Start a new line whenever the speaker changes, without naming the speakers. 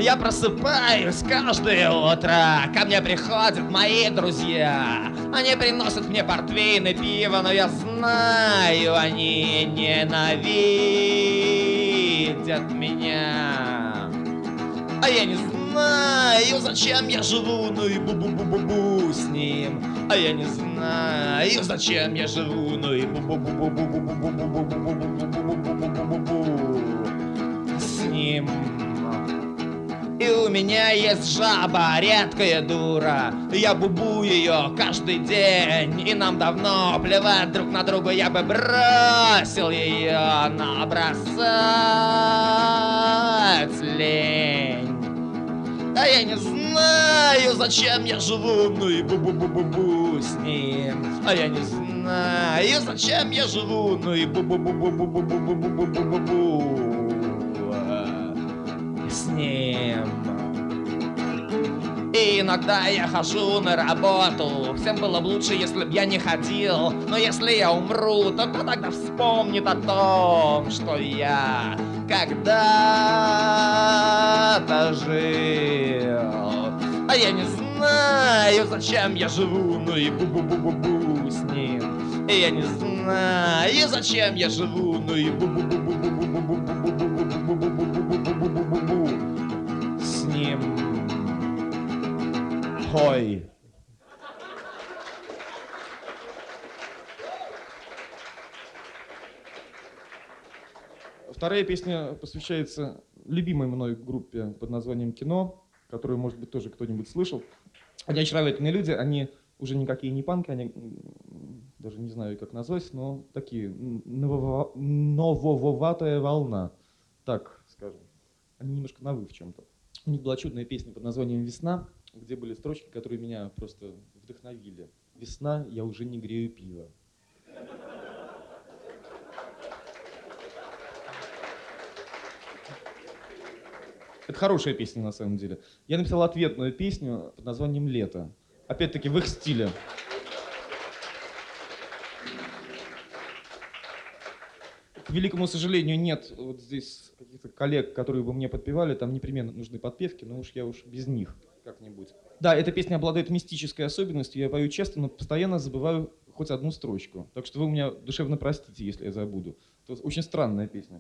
Я просыпаюсь каждое утро, ко мне приходят мои друзья. Они приносят мне портвейн и пиво, но я знаю, они ненавидят меня. А я не знаю, зачем я живу, ну и бу-бу-бу-бу-бу с ним. А я не знаю, зачем я живу, ну и бу-бу-бу-бу-бу-бу-бу-бу-бу-бу-бу с ним. И у меня есть жаба, редкая дура. Я бубу ее каждый день. И нам давно плевать друг на друга. Я бы бросил ее, но бросать лень. А я не знаю, зачем я живу, ну и бу-бу-бу-бу-бу с ним. А я не знаю, зачем я живу, ну и бу-бу-бу-бу-бу-бу-бу-бу-бу-бу с ним. И иногда я хожу на работу. Всем было бы лучше, если б я не ходил. Но если я умру, то кто тогда вспомнит о том, что я когда-то жил? А я не знаю, зачем я живу, ну и бу-бу-бу-бу-бу с ним. И я не знаю, зачем я живу, ну и бу-бу-бу-бу-бу-бу-бу-бу-бу-бу-бу-бу-бу-бу с ним. Ой.
Вторая песня посвящается любимой мной группе под названием «Кино», которую, может быть, тоже кто-нибудь слышал. Они очаровательные люди, они уже никакие не панки, они даже не знаю, как назвать, но такие нововатая волна, так скажем. Они немножко новы в чем-то. У них была чудная песня под названием «Весна», где были строчки, которые меня просто вдохновили. «Весна, я уже не грею пиво». Это хорошая песня на самом деле. Я написал ответную песню под названием «Лето». Опять-таки в их стиле. К великому сожалению, нет вот здесь каких-то коллег, которые бы мне подпевали. Там непременно нужны подпевки, но уж я без них как-нибудь. Да, эта песня обладает мистической особенностью. Я пою часто, но постоянно забываю хоть одну строчку. Так что вы меня душевно простите, если я забуду. Это очень странная песня.